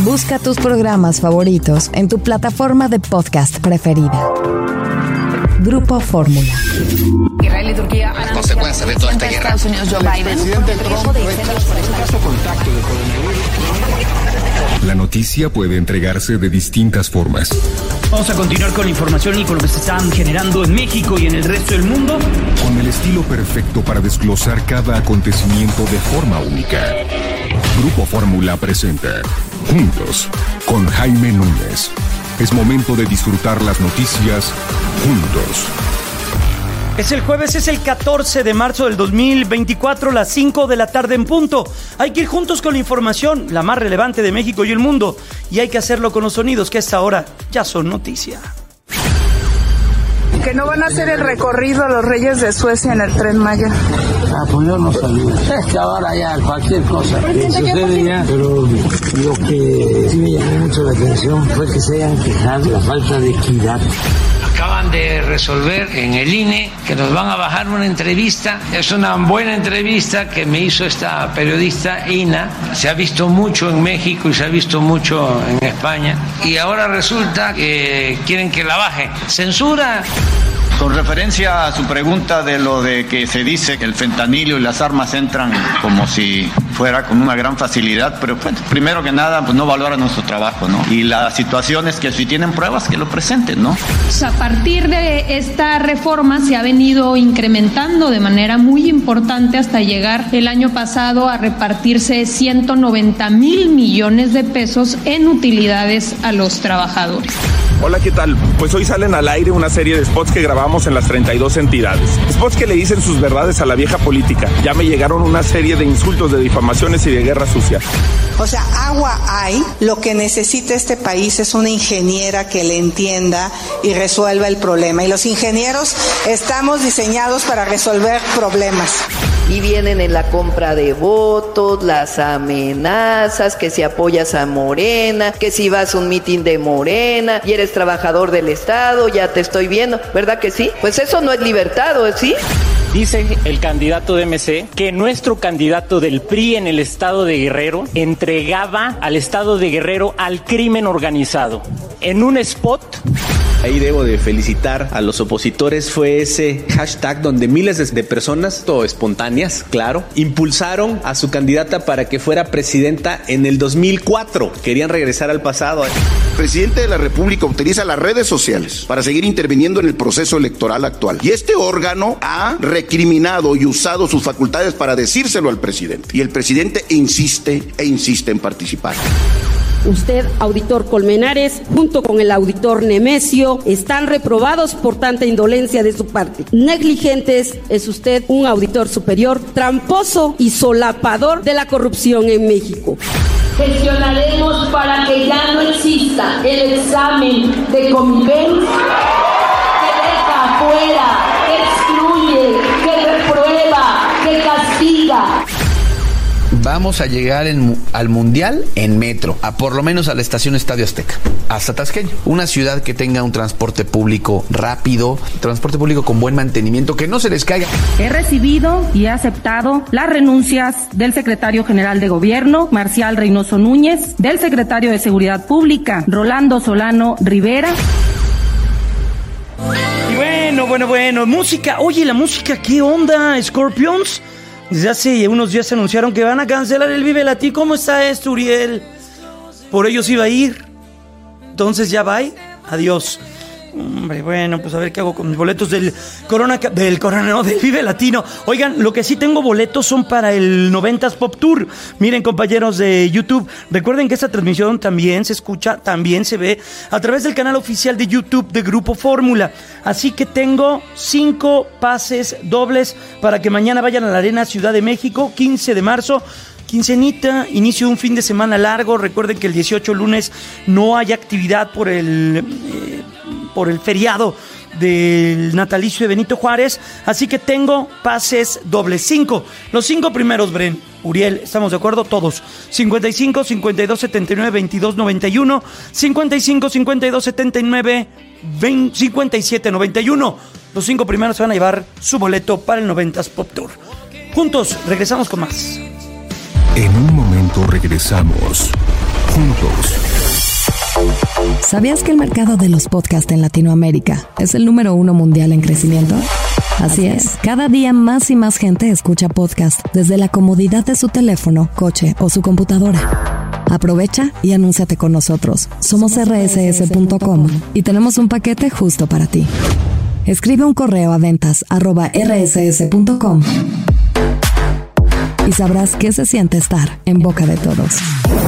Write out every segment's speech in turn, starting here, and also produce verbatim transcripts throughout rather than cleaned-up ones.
Busca tus programas favoritos en tu plataforma de podcast preferida. Grupo Fórmula. Israel y Turquía han consecuencias de toda esta guerra. Estados Unidos, Joe Biden. Presidente Trump caso contacto de coronavirus. La noticia puede entregarse de distintas formas. Vamos a continuar con la información y con lo que se está generando en México y en el resto del mundo. Con el estilo perfecto para desglosar cada acontecimiento de forma única. Grupo Fórmula presenta Juntos con Jaime Núñez. Es momento de disfrutar las noticias juntos. Es el jueves, es el catorce de marzo del dos mil veinticuatro, las cinco de la tarde en punto. Hay que ir juntos con la información, la más relevante de México y el mundo. Y hay que hacerlo con los sonidos que a esta hora ya son noticia. Que no van a hacer el recorrido los Reyes de Suecia en el Tren Maya. Ah, pues yo no sabía. Es que ahora ya cualquier cosa que sucede ya, pero lo que sí me llamó mucho la atención fue que se hayan quejado de la falta de equidad. Acaban de resolver en el I N E que nos van a bajar una entrevista. Es una buena entrevista que me hizo esta periodista Ina. Se ha visto mucho en México y se ha visto mucho en España. Y ahora resulta que quieren que la baje. Censura. Con referencia a su pregunta de lo de que se dice que el fentanilo y las armas entran como si fuera con una gran facilidad, pero pues, primero que nada pues no valora nuestro trabajo, ¿no? Y la situación es que si tienen pruebas que lo presenten, ¿no? A partir de esta reforma se ha venido incrementando de manera muy importante hasta llegar el año pasado a repartirse ciento noventa mil millones de pesos en utilidades a los trabajadores. Hola, ¿qué tal? Pues hoy salen al aire una serie de spots que grabamos en las treinta y dos entidades. Spots que le dicen sus verdades a la vieja política. Ya me llegaron una serie de insultos, de difamaciones y de guerra sucia. O sea, agua hay. Lo que necesita este país es una ingeniera que le entienda y resuelva el problema. Y los ingenieros estamos diseñados para resolver problemas. Y vienen en la compra de votos, las amenazas, que si apoyas a Morena, que si vas a un mitin de Morena y eres trabajador del Estado, ya te estoy viendo, ¿verdad que sí? Pues eso no es libertad, ¿sí? Dice el candidato de M C que nuestro candidato del P R I en el estado de Guerrero entregaba al estado de Guerrero al crimen organizado. En un spot... Ahí debo de felicitar a los opositores, fue ese hashtag donde miles de personas, todo espontáneas, claro, impulsaron a su candidata para que fuera presidenta en el dos mil cuatro. Querían regresar al pasado. El presidente de la República utiliza las redes sociales para seguir interviniendo en el proceso electoral actual. Y este órgano ha recriminado y usado sus facultades para decírselo al presidente. Y el presidente insiste e insiste en participar. Usted, auditor Colmenares, junto con el auditor Nemesio, están reprobados por tanta indolencia de su parte. Negligentes, es usted un auditor superior, tramposo y solapador de la corrupción en México. Gestionaremos para que ya no exista el examen de convivencia que deja afuera, que excluye, que reprueba, que castiga. Vamos a llegar en, al Mundial en metro, a por lo menos a la estación Estadio Azteca, hasta Tasqueña. Una ciudad que tenga un transporte público rápido, transporte público con buen mantenimiento, que no se les caiga. He recibido y he aceptado las renuncias del secretario general de Gobierno, Marcial Reynoso Núñez, del secretario de Seguridad Pública, Rolando Solano Rivera. Y bueno, bueno, bueno, música. Oye, la música, ¿qué onda, Scorpions? Desde hace unos días anunciaron que van a cancelar el Vive Latino. ¿Cómo está esto, Uriel? Por ellos iba a ir. Entonces ya va. Adiós. Hombre, bueno, pues a ver qué hago con mis boletos del Corona, del Corona, no, del Vive Latino. Oigan, lo que sí tengo boletos son para el noventas Pop Tour. Miren, compañeros de YouTube, recuerden que esta transmisión también se escucha, también se ve a través del canal oficial de YouTube de Grupo Fórmula. Así que tengo cinco pases dobles para que mañana vayan a la Arena Ciudad de México, quince de marzo. Quincenita, inicio de un fin de semana largo. Recuerden que el dieciocho, lunes, no hay actividad por el, eh, por el feriado del natalicio de Benito Juárez. Así que tengo pases dobles. Cinco. Los cinco primeros, Bren. Uriel, ¿estamos de acuerdo? Todos. cincuenta y cinco, cincuenta y dos, setenta y nueve, veintidós, noventa y uno. cincuenta y cinco, cincuenta y dos, setenta y nueve, veinte, cincuenta y siete, noventa y uno. Los cinco primeros se van a llevar su boleto para el noventas Pop Tour. Juntos, regresamos con más. En un momento momento regresamos. Juntos. ¿Sabías que el mercado de los podcasts en Latinoamérica es el número uno mundial en crecimiento? Así es, cada día más y más gente escucha podcast desde la comodidad de su teléfono, coche o su computadora. Aprovecha y anúnciate con nosotros. Somos erre ese ese punto com y tenemos un paquete justo para ti. Escribe un correo a ventas arroba erre ese ese punto com y sabrás qué se siente estar en boca de todos.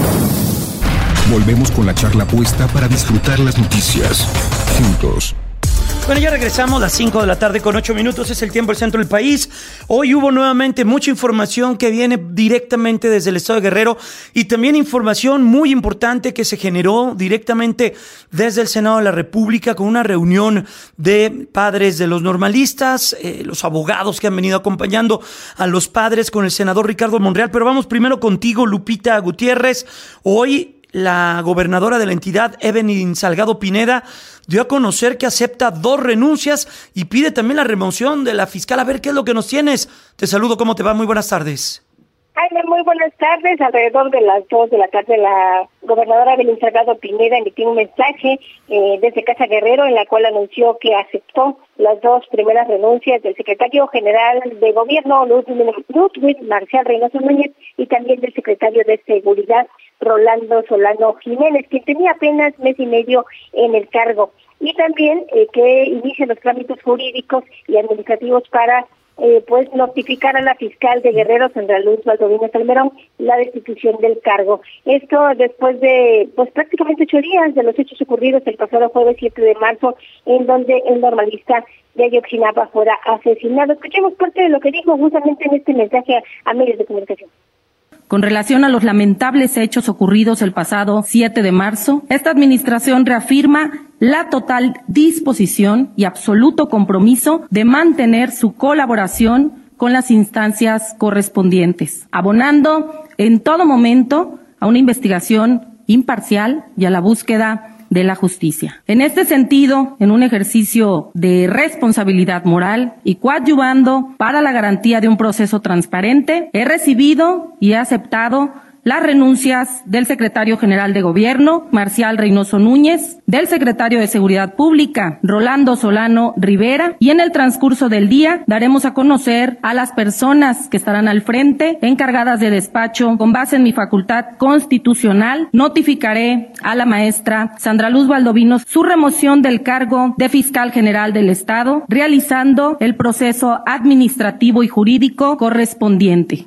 Volvemos con la charla puesta para disfrutar las noticias. Juntos. Bueno, ya regresamos a las cinco de la tarde con ocho minutos, es el tiempo del centro del país. Hoy hubo nuevamente mucha información que viene directamente desde el estado de Guerrero y también información muy importante que se generó directamente desde el Senado de la República con una reunión de padres de los normalistas, eh, los abogados que han venido acompañando a los padres con el senador Ricardo Monreal. Pero vamos primero contigo, Lupita Gutiérrez. Hoy la gobernadora de la entidad, Evelyn Salgado Pineda, dio a conocer que acepta dos renuncias y pide también la remoción de la fiscal. A ver, ¿qué es lo que nos tienes? Te saludo, ¿cómo te va? Muy buenas tardes. Jaime, muy buenas tardes. Alrededor de las dos de la tarde, la gobernadora Evelyn Salgado Pineda emitió un mensaje eh, desde Casa Guerrero en la cual anunció que aceptó las dos primeras renuncias del secretario general de gobierno, Ludwig Marcial Reynoso Núñez, y también del secretario de Seguridad, Rolando Solano Jiménez, quien tenía apenas mes y medio en el cargo. Y también eh, que inicie los trámites jurídicos y administrativos para Eh, pues notificar a la fiscal de Guerrero, Sandra Luz Baldovino Salmerón, la destitución del cargo. Esto después de pues prácticamente ocho días de los hechos ocurridos el pasado jueves siete de marzo, en donde el normalista de Ayotzinapa fuera asesinado. Escuchemos parte de lo que dijo justamente en este mensaje a, a medios de comunicación. Con relación a los lamentables hechos ocurridos el pasado siete de marzo, esta administración reafirma la total disposición y absoluto compromiso de mantener su colaboración con las instancias correspondientes, abonando en todo momento a una investigación imparcial y a la búsqueda de la justicia. En este sentido, en un ejercicio de responsabilidad moral y coadyuvando para la garantía de un proceso transparente, he recibido y he aceptado las renuncias del secretario general de Gobierno, Marcial Reynoso Núñez, del secretario de Seguridad Pública, Rolando Solano Rivera, y en el transcurso del día daremos a conocer a las personas que estarán al frente, encargadas de despacho. Con base en mi facultad constitucional, notificaré a la maestra Sandra Luz Baldovino su remoción del cargo de fiscal general del Estado, realizando el proceso administrativo y jurídico correspondiente.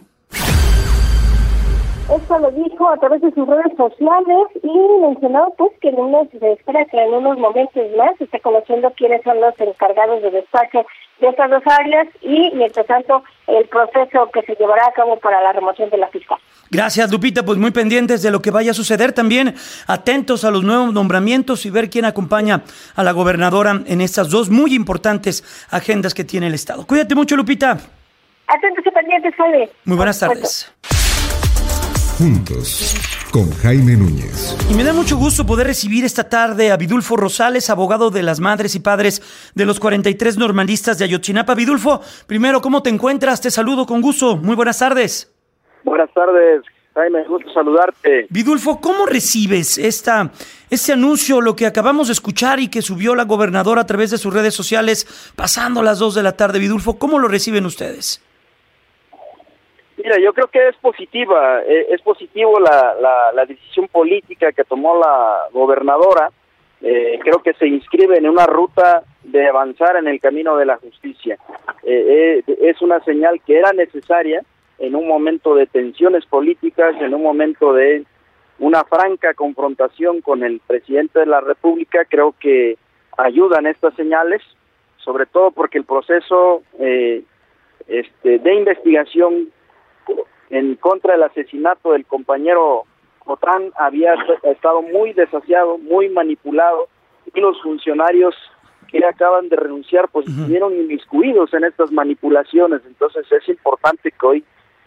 Esto lo dijo a través de sus redes sociales y mencionó pues que en unos, se espera que en unos momentos más se esté conociendo quiénes son los encargados de despacho de estas dos áreas y, mientras tanto, el proceso que se llevará a cabo para la remoción de la fiscal. Gracias, Lupita, pues muy pendientes de lo que vaya a suceder, también atentos a los nuevos nombramientos y ver quién acompaña a la gobernadora en estas dos muy importantes agendas que tiene el Estado. Cuídate mucho, Lupita. Atentos y pendientes, Jaime. Muy buenas tardes. Juntos, con Jaime Núñez. Y me da mucho gusto poder recibir esta tarde a Vidulfo Rosales, abogado de las madres y padres de los cuarenta y tres normalistas de Ayotzinapa. Vidulfo, primero, ¿cómo te encuentras? Te saludo con gusto. Muy buenas tardes. Buenas tardes, Jaime, gusto saludarte. Vidulfo, ¿cómo recibes esta, este anuncio, lo que acabamos de escuchar y que subió la gobernadora a través de sus redes sociales pasando las dos de la tarde? Vidulfo, ¿cómo lo reciben ustedes? Mira, yo creo que es positiva, eh, es positivo la, la, la decisión política que tomó la gobernadora. Eh, creo que se inscribe en una ruta de avanzar en el camino de la justicia. Eh, eh, es una señal que era necesaria en un momento de tensiones políticas, en un momento de una franca confrontación con el presidente de la República. Creo que ayudan estas señales, sobre todo porque el proceso eh, este, de investigación en contra del asesinato del compañero Cotán había estado muy desasiado, muy manipulado, y los funcionarios que acaban de renunciar pues estuvieron inmiscuidos en estas manipulaciones. Entonces es importante que hoy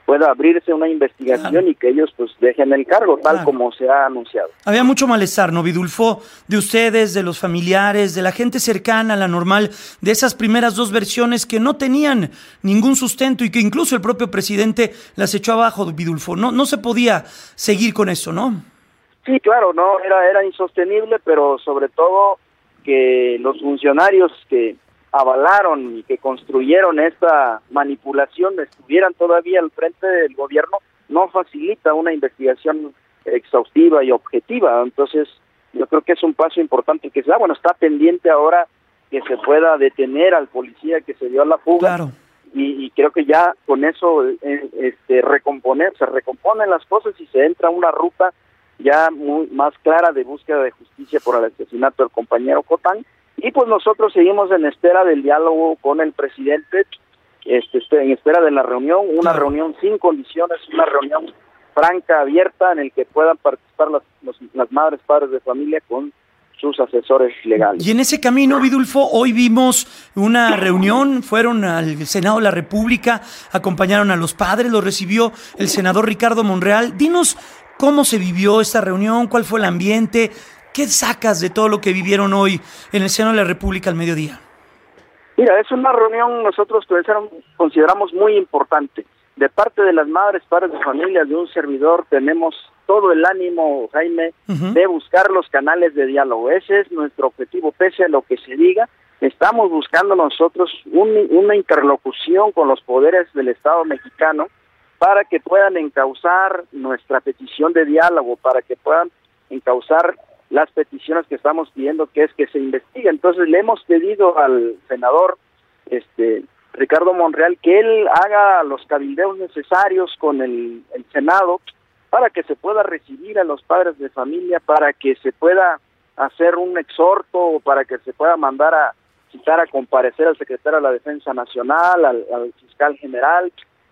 pueda abrirse una investigación claro. y que ellos pues dejen el cargo, tal claro. como se ha anunciado. Había mucho malestar, ¿no, Vidulfo? De ustedes, de los familiares, de la gente cercana a la normal, de esas primeras dos versiones que no tenían ningún sustento y que incluso el propio presidente las echó abajo, Vidulfo. No, no se podía seguir con eso, ¿no? Sí, claro, no, era, era insostenible, pero sobre todo que los funcionarios que avalaron y que construyeron esta manipulación estuvieran todavía al frente del gobierno, no facilita una investigación exhaustiva y objetiva. Entonces, yo creo que es un paso importante que se da. Bueno, está pendiente ahora que se pueda detener al policía que se dio a la fuga. Claro. Y, y creo que ya con eso eh, este, recomponer, se recomponen las cosas y se entra a una ruta ya muy más clara de búsqueda de justicia por el asesinato del compañero Cotán. Y pues nosotros seguimos en espera del diálogo con el presidente, este, en espera de la reunión, una claro. reunión sin condiciones, una reunión franca, abierta, en el que puedan participar las, los, las madres, padres de familia con sus asesores legales. Y en ese camino, Vidulfo, hoy vimos una reunión, fueron al Senado de la República, acompañaron a los padres, los recibió el senador Ricardo Monreal. Dinos cómo se vivió esta reunión, cuál fue el ambiente. ¿Qué sacas de todo lo que vivieron hoy en el Senado de la República al mediodía? Mira, es una reunión nosotros consideramos muy importante. De parte de las madres, padres de familia, de un servidor, tenemos todo el ánimo, Jaime, uh-huh. de buscar los canales de diálogo. Ese es nuestro objetivo, pese a lo que se diga. Estamos buscando nosotros un, una interlocución con los poderes del Estado mexicano para que puedan encauzar nuestra petición de diálogo, para que puedan encauzar las peticiones que estamos pidiendo, que es que se investigue. Entonces le hemos pedido al senador este Ricardo Monreal que él haga los cabildeos necesarios con el, el Senado para que se pueda recibir a los padres de familia, para que se pueda hacer un exhorto, para que se pueda mandar a citar a comparecer al secretario de la Defensa Nacional, al, al fiscal general,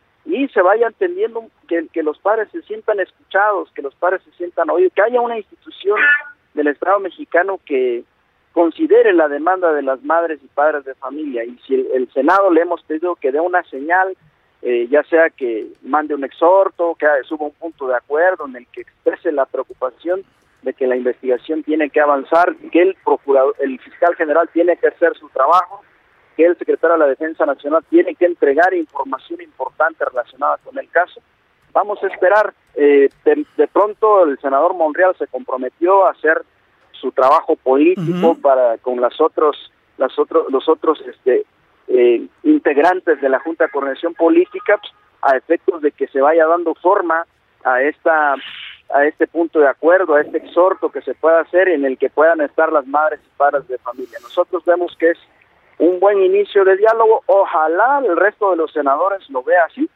y se vaya entendiendo que, que los padres se sientan escuchados, que los padres se sientan oídos, que haya una institución del Estado mexicano que considere la demanda de las madres y padres de familia. Y si el, el Senado le hemos pedido que dé una señal, eh, ya sea que mande un exhorto, que suba un punto de acuerdo en el que exprese la preocupación de que la investigación tiene que avanzar, que el procurador, el fiscal general tiene que hacer su trabajo, que el secretario de la Defensa Nacional tiene que entregar información importante relacionada con el caso. Vamos a esperar. Eh, de, de pronto el senador Monreal se comprometió a hacer su trabajo político uh-huh. para con las otros, las otros, los otros este, eh, integrantes de la Junta de Coordinación Política, a efectos de que se vaya dando forma a esta, a este punto de acuerdo, a este exhorto que se pueda hacer en el que puedan estar las madres y padres de familia. Nosotros vemos que es un buen inicio de diálogo. Ojalá el resto de los senadores lo vea así.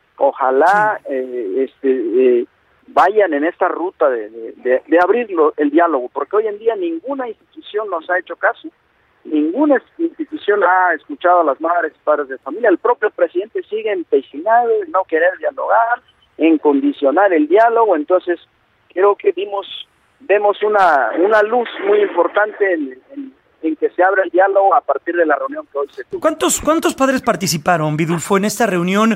Ojalá eh, este, eh, vayan en esta ruta de, de, de abrir el diálogo, porque hoy en día ninguna institución nos ha hecho caso, ninguna institución ha escuchado a las madres y padres de familia. El propio presidente sigue empecinado en no querer dialogar, en condicionar el diálogo. Entonces creo que vimos vemos una una luz muy importante en, en en que se abra el diálogo a partir de la reunión que hoy se tuvo. ¿Cuántos, cuántos padres participaron, Vidulfo, en esta reunión?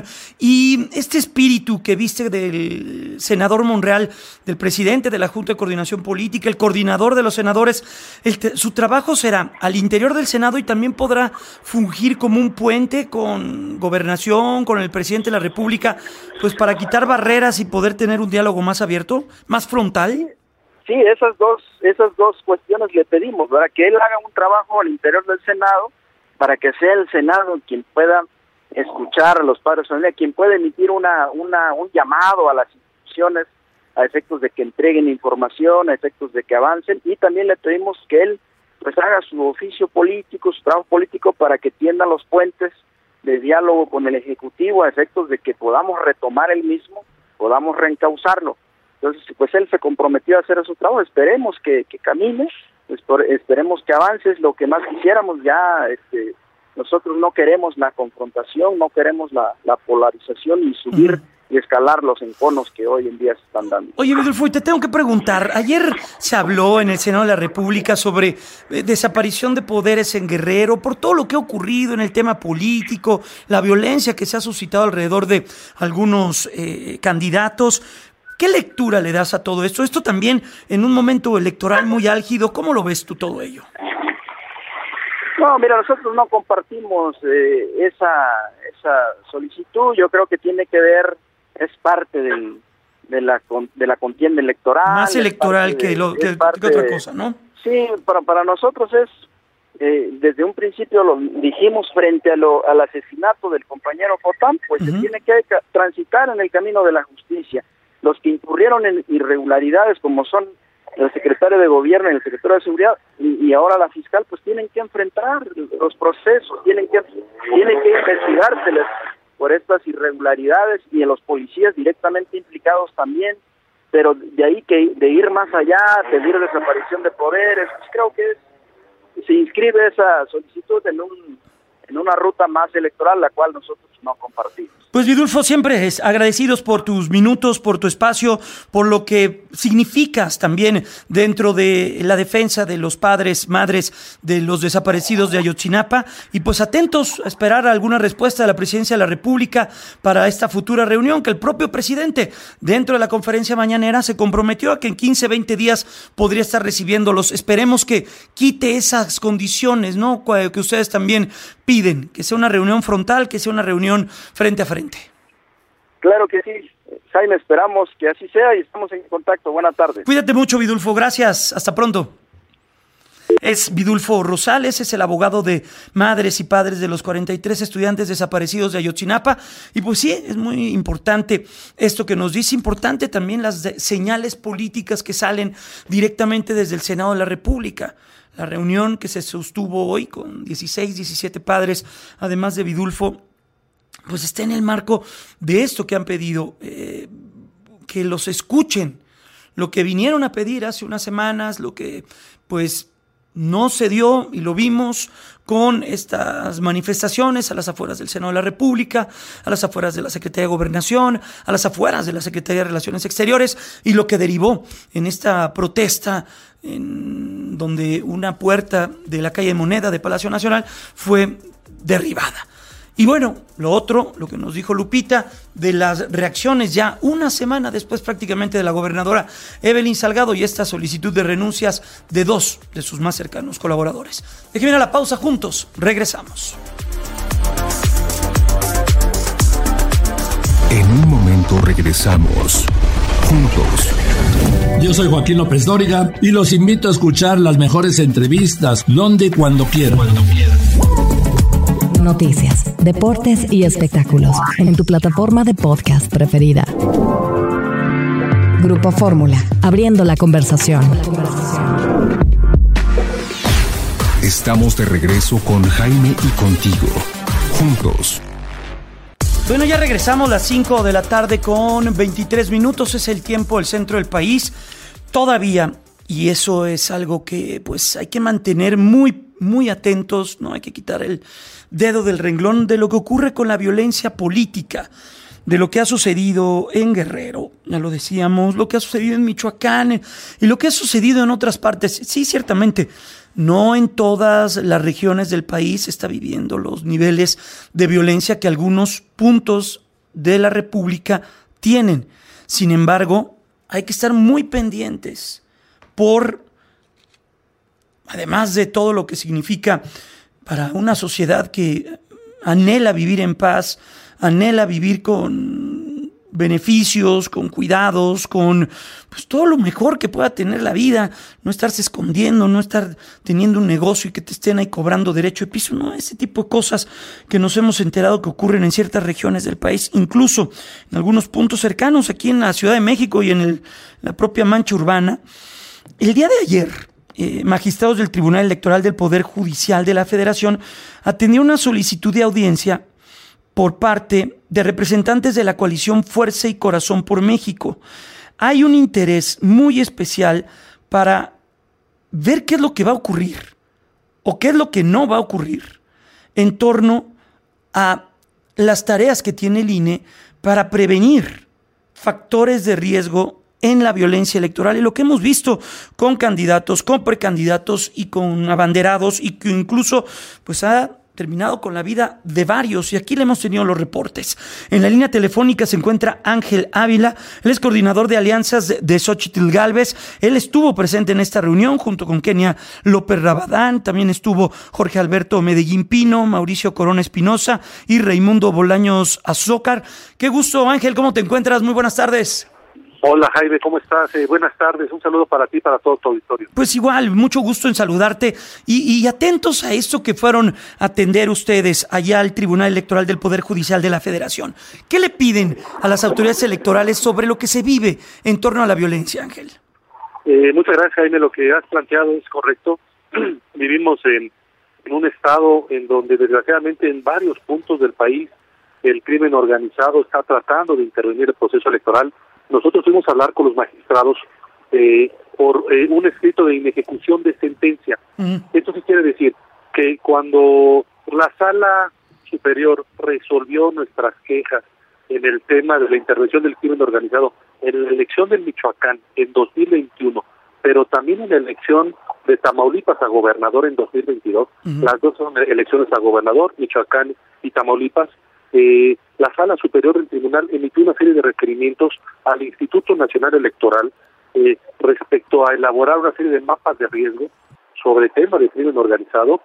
Y este espíritu que viste del senador Monreal, del presidente de la Junta de Coordinación Política, el coordinador de los senadores, el te, su trabajo será al interior del Senado y también podrá fungir como un puente con Gobernación, con el presidente de la República, pues para quitar barreras y poder tener un diálogo más abierto, más frontal. Sí, esas dos esas dos cuestiones le pedimos, ¿verdad? Que él haga un trabajo al interior del Senado para que sea el Senado quien pueda escuchar a los padres de familia, quien pueda emitir una una un llamado a las instituciones a efectos de que entreguen información, a efectos de que avancen, y también le pedimos que él pues haga su oficio político, su trabajo político para que tienda los puentes de diálogo con el Ejecutivo a efectos de que podamos retomar el mismo, podamos reencauzarlo. Entonces, pues él se comprometió a hacer su trabajo. Esperemos que, que camine, pues por, esperemos que avance, es lo que más quisiéramos. Ya este, nosotros no queremos la confrontación, no queremos la, la polarización y subir uh-huh. y escalar los enconos que hoy en día se están dando. Oye, Vidulfo, y te tengo que preguntar, ayer se habló en el Senado de la República sobre eh, desaparición de poderes en Guerrero, por todo lo que ha ocurrido en el tema político, la violencia que se ha suscitado alrededor de algunos eh, candidatos. ¿Qué lectura le das a todo esto? Esto también en un momento electoral muy álgido, ¿cómo lo ves tú todo ello? No, mira, nosotros no compartimos eh, esa esa solicitud. Yo creo que tiene que ver, es parte del, de la de la contienda electoral. Más electoral que, de, lo, que, que otra cosa, ¿no? Sí, para para nosotros es, eh, desde un principio lo dijimos frente a lo, al asesinato del compañero Cotán, pues uh-huh. se tiene que transitar en el camino de la justicia. Los que incurrieron en irregularidades, como son el secretario de Gobierno y el secretario de Seguridad, y, y ahora la fiscal, pues tienen que enfrentar los procesos, tienen que tienen que investigárseles por estas irregularidades, y a los policías directamente implicados también, pero de ahí que de ir más allá, pedir desaparición de poderes, pues creo que es, se inscribe esa solicitud en un en una ruta más electoral, la cual nosotros no compartimos. Pues Vidulfo, siempre es agradecidos por tus minutos, por tu espacio, por lo que significas también dentro de la defensa de los padres, madres de los desaparecidos de Ayotzinapa, y pues atentos a esperar alguna respuesta de la Presidencia de la República para esta futura reunión, que el propio presidente dentro de la conferencia mañanera se comprometió a que en quince, veinte días podría estar recibiéndolos. Esperemos que quite esas condiciones, ¿no?, que ustedes también piden, que sea una reunión frontal, que sea una reunión frente a frente. Claro que sí, Jaime, esperamos que así sea y estamos en contacto. Buenas tardes. Cuídate mucho, Vidulfo, gracias, hasta pronto. Es Vidulfo Rosales, es el abogado de madres y padres de los cuarenta y tres estudiantes desaparecidos de Ayotzinapa, y pues sí, es muy importante esto que nos dice, importante también las de, señales políticas que salen directamente desde el Senado de la República. La reunión que se sostuvo hoy con dieciséis, diecisiete padres, además de Vidulfo, pues está en el marco de esto que han pedido, eh, que los escuchen, lo que vinieron a pedir hace unas semanas, lo que pues no se dio y lo vimos con estas manifestaciones a las afueras del Senado de la República, a las afueras de la Secretaría de Gobernación, a las afueras de la Secretaría de Relaciones Exteriores, y lo que derivó en esta protesta en donde una puerta de la calle Moneda de Palacio Nacional fue derribada. Y bueno, lo otro, lo que nos dijo Lupita, de las reacciones ya una semana después prácticamente de la gobernadora Evelyn Salgado y esta solicitud de renuncias de dos de sus más cercanos colaboradores. Déjenme ir a la pausa juntos, regresamos. En un momento regresamos, juntos. Yo soy Joaquín López Dóriga y los invito a escuchar las mejores entrevistas donde y cuando quieran. Cuando quieran. Noticias, deportes y espectáculos en tu plataforma de podcast preferida. Grupo Fórmula, abriendo la conversación. Estamos de regreso con Jaime y contigo, juntos. Bueno, ya regresamos a las cinco de la tarde con veintitrés minutos, es el tiempo del centro del país. Todavía, y eso es algo que pues hay que mantener muy, muy atentos, no hay que quitar el dedo del renglón de lo que ocurre con la violencia política, de lo que ha sucedido en Guerrero, ya lo decíamos, lo que ha sucedido en Michoacán y lo que ha sucedido en otras partes. Sí, ciertamente, no en todas las regiones del país se está viviendo los niveles de violencia que algunos puntos de la República tienen. Sin embargo, hay que estar muy pendientes por, además de todo lo que significa para una sociedad que anhela vivir en paz, anhela vivir con beneficios, con cuidados, con pues, todo lo mejor que pueda tener la vida, no estarse escondiendo, no estar teniendo un negocio y que te estén ahí cobrando derecho de piso, no, ese tipo de cosas que nos hemos enterado que ocurren en ciertas regiones del país, incluso en algunos puntos cercanos, aquí en la Ciudad de México y en el, la propia mancha urbana. El día de ayer, Eh, magistrados del Tribunal Electoral del Poder Judicial de la Federación atendieron una solicitud de audiencia por parte de representantes de la coalición Fuerza y Corazón por México. Hay un interés muy especial para ver qué es lo que va a ocurrir o qué es lo que no va a ocurrir en torno a las tareas que tiene el I N E para prevenir factores de riesgo en la violencia electoral, y lo que hemos visto con candidatos, con precandidatos y con abanderados, y que incluso pues ha terminado con la vida de varios, y aquí le hemos tenido los reportes. En la línea telefónica se encuentra Ángel Ávila, él es coordinador de alianzas de, de Xochitl Gálvez. Él estuvo presente en esta reunión junto con Kenia López Rabadán, también estuvo Jorge Alberto Medellín Pino, Mauricio Corona Espinosa y Raimundo Bolaños Azócar. Qué gusto, Ángel, ¿cómo te encuentras? Muy buenas tardes. Hola Jaime, ¿cómo estás? Eh, buenas tardes, un saludo para ti y para todo tu auditorio. Pues igual, mucho gusto en saludarte y, y atentos a esto que fueron a atender ustedes allá al Tribunal Electoral del Poder Judicial de la Federación. ¿Qué le piden a las autoridades electorales sobre lo que se vive en torno a la violencia, Ángel? Eh, muchas gracias, Jaime, lo que has planteado es correcto. Vivimos en, en un estado en donde desgraciadamente en varios puntos del país el crimen organizado está tratando de intervenir en el proceso electoral. Nosotros fuimos a hablar con los magistrados eh, por eh, un escrito de inejecución de sentencia. Uh-huh. Esto sí quiere decir que cuando la Sala Superior resolvió nuestras quejas en el tema de la intervención del crimen organizado en la elección del Michoacán en dos mil veintiuno, pero también en la elección de Tamaulipas a gobernador en dos mil veintidós, uh-huh. Las dos son elecciones a gobernador, Michoacán y Tamaulipas. Eh, la Sala Superior del Tribunal emitió una serie de requerimientos al Instituto Nacional Electoral eh, respecto a elaborar una serie de mapas de riesgo sobre el tema de crimen organizado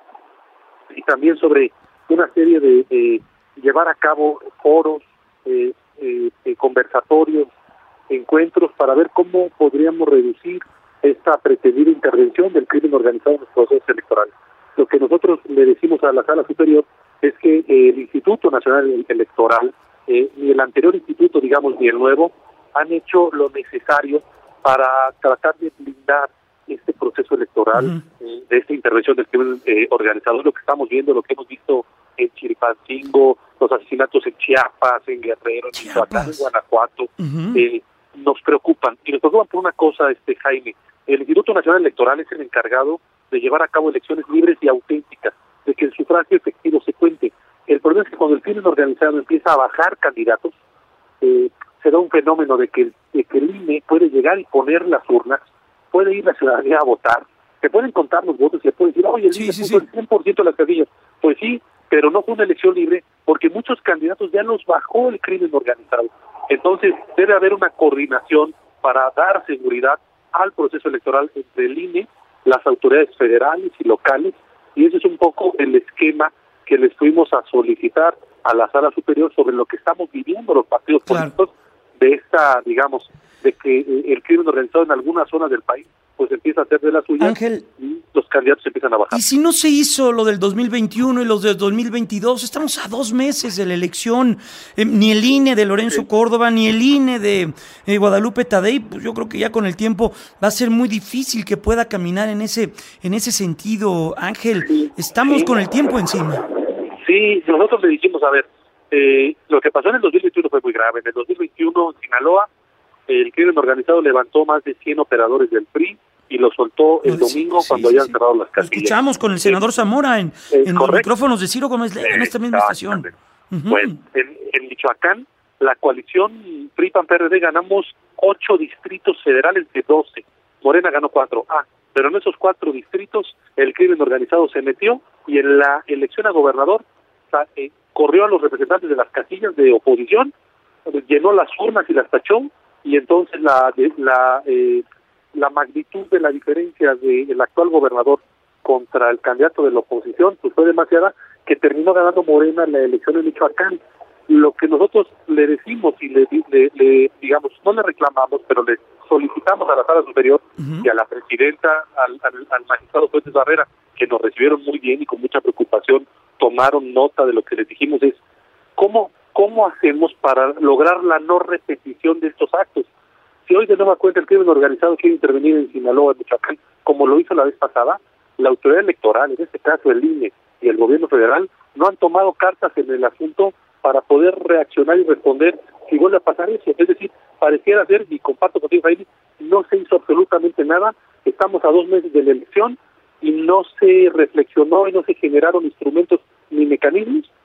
y también sobre una serie de eh, llevar a cabo foros, eh, eh, eh, conversatorios, encuentros para ver cómo podríamos reducir esta pretendida intervención del crimen organizado en los procesos electorales. Lo que nosotros le decimos a la Sala Superior es que eh, el Instituto Nacional Electoral, eh, ni el anterior instituto, digamos, ni el nuevo, han hecho lo necesario para tratar de blindar este proceso electoral, uh-huh. eh, de esta intervención del crimen eh, organizado. Lo que estamos viendo, lo que hemos visto en Chilpancingo, los asesinatos en Chiapas, en Guerrero, en Michoacán, en Guanajuato, uh-huh. eh, nos preocupan. Y nos preocupan por una cosa, este Jaime. El Instituto Nacional Electoral es el encargado de llevar a cabo elecciones libres y auténticas, de que el sufragio efectivo se cuente. El problema es que cuando el crimen organizado empieza a bajar candidatos, eh, se da un fenómeno de que, de que el I N E puede llegar y poner las urnas, puede ir la ciudadanía a votar, se pueden contar los votos y se puede decir, oye, el I N E sí, puso sí, sí. el cien por ciento de las casillas. Pues sí, pero no fue una elección libre porque muchos candidatos ya los bajó el crimen organizado. Entonces debe haber una coordinación para dar seguridad al proceso electoral entre el I N E, las autoridades federales y locales, y ese es un poco el esquema que les fuimos a solicitar a la Sala Superior sobre lo que estamos viviendo los partidos claro. políticos de esta, digamos, de que el crimen organizado en algunas zonas del país pues empieza a hacer de la suya. Ángel, y los candidatos empiezan a bajar. Y si no se hizo lo del dos mil veintiuno y los del dos mil veintidós, estamos a dos meses de la elección, eh, ni el I N E de Lorenzo sí. Córdoba, ni el I N E de eh, Guadalupe Tadei, pues yo creo que ya con el tiempo va a ser muy difícil que pueda caminar en ese en ese sentido, Ángel. Sí. Estamos sí. con el tiempo encima. Sí, nosotros le dijimos, a ver, eh, lo que pasó en el dos mil veintiuno fue muy grave. En el dos mil veintiuno en Sinaloa, el crimen organizado levantó más de cien operadores del P R I y los soltó el domingo sí, cuando sí, hayan sí. cerrado las casillas. Lo escuchamos con el senador Zamora en, en los micrófonos de Ciro Gómez Leiva, en esta misma estación. Uh-huh. Pues en, en Michoacán, la coalición P R I P A N P R D ganamos ocho distritos federales de doce. Morena ganó cuatro. Ah, pero en esos cuatro distritos el crimen organizado se metió y en la elección a gobernador eh, corrió a los representantes de las casillas de oposición, llenó las urnas y las tachó, y entonces la la eh, la magnitud de la diferencia del actual gobernador contra el candidato de la oposición pues fue demasiada, que terminó ganando Morena la elección en Michoacán. Lo que nosotros le decimos y le, le, le digamos, no le reclamamos, pero le solicitamos a la Sala Superior uh-huh. y a la presidenta, al, al, al magistrado Fuentes Barrera, que nos recibieron muy bien y con mucha preocupación tomaron nota de lo que les dijimos, es cómo cómo hacemos para lograr la no repetición de estos actos. Si hoy de nueva cuenta el crimen organizado quiere intervenir en Sinaloa, en Michoacán, como lo hizo la vez pasada, la autoridad electoral, en este caso el I N E y el gobierno federal, no han tomado cartas en el asunto para poder reaccionar y responder si vuelve a pasar eso. Es decir, pareciera ser, y comparto contigo, Jaime, no se hizo absolutamente nada, estamos a dos meses de la elección y no se reflexionó y no se generaron instrumentos ni mecanismos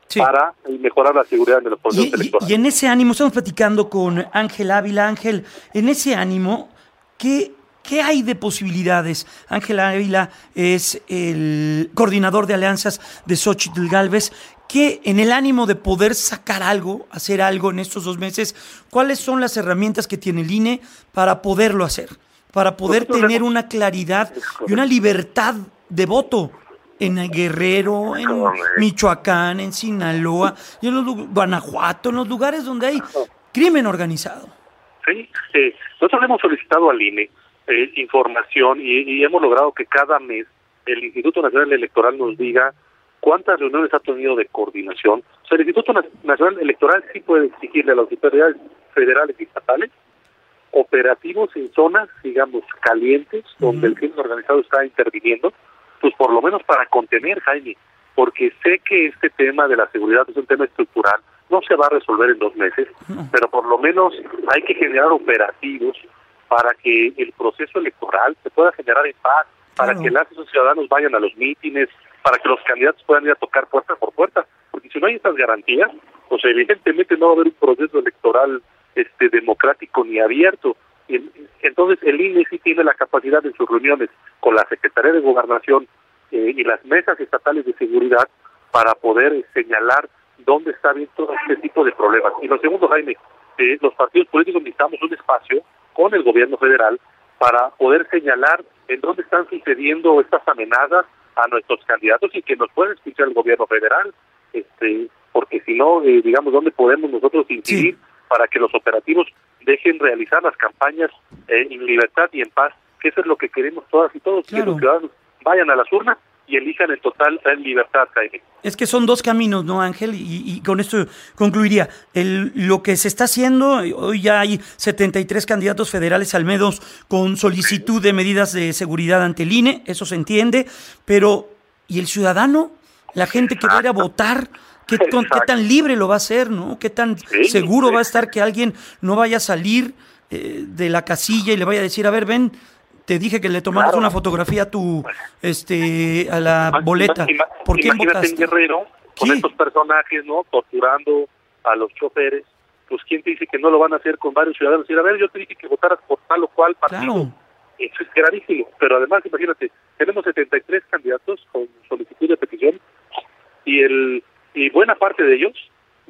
sí. para mejorar la seguridad de los procesos y, electorales. Y en ese ánimo, estamos platicando con Ángel Ávila. Ángel, en ese ánimo, ¿qué, qué hay de posibilidades? Ángel Ávila es el coordinador de alianzas de Xóchitl Gálvez. ¿Qué, en el ánimo de poder sacar algo, hacer algo en estos dos meses, cuáles son las herramientas que tiene el I N E para poderlo hacer? Para poder tener una claridad y una libertad de voto en Guerrero, en Michoacán, en Sinaloa, y en los, Guanajuato, en los lugares donde hay crimen organizado. Sí, sí. Nosotros hemos solicitado al I N E eh, información y, y hemos logrado que cada mes el Instituto Nacional Electoral nos diga cuántas reuniones ha tenido de coordinación. O sea, el Instituto Nacional Electoral sí puede exigirle a las autoridades federales y estatales operativos en zonas, digamos, calientes, donde uh-huh. el crimen organizado está interviniendo, pues por lo menos para contener, Jaime, porque sé que este tema de la seguridad es un tema estructural, no se va a resolver en dos meses, uh-huh. pero por lo menos hay que generar operativos para que el proceso electoral se pueda generar en paz, para uh-huh. que las, esos ciudadanos vayan a los mítines, para que los candidatos puedan ir a tocar puerta por puerta, porque si no hay estas garantías, pues evidentemente no va a haber un proceso electoral este democrático ni abierto. Entonces el I N E sí tiene la capacidad en sus reuniones con la Secretaría de Gobernación eh, y las mesas estatales de seguridad para poder eh, señalar dónde está bien todo este tipo de problemas. Y lo segundo, Jaime, eh, los partidos políticos necesitamos un espacio con el gobierno federal para poder señalar en dónde están sucediendo estas amenazas a nuestros candidatos y que nos pueda escuchar el gobierno federal, este porque si no, eh, digamos, dónde podemos nosotros incidir sí. para que los operativos dejen realizar las campañas eh, en libertad y en paz, que eso es lo que queremos todas y todos, claro. que los ciudadanos vayan a las urnas y elijan en total en libertad, Jaime. Es que son dos caminos, ¿no, Ángel? Y, y con esto concluiría. El, lo que se está haciendo, hoy ya hay setenta y tres candidatos federales al menos con solicitud de medidas de seguridad ante el I N E, eso se entiende, pero ¿y el ciudadano? La gente que va a ir a votar, ¿qué, con, ¿qué tan libre lo va a hacer, no? ¿Qué tan sí, seguro sí. va a estar que alguien no vaya a salir eh, de la casilla y le vaya a decir, a ver, ven, te dije que le tomaras claro. una fotografía a tu, este, a la Imag- boleta. Ima- ¿Por qué imagínate votaste? en Guerrero, con ¿Qué? estos personajes, ¿no? Torturando a los choferes. Pues, ¿quién te dice que no lo van a hacer con varios ciudadanos? Y a ver, yo te dije que votaras por tal o cual partido. Claro. Eso es gravísimo. Pero además, imagínate, tenemos setenta y tres candidatos con solicitud de petición y el y buena parte de ellos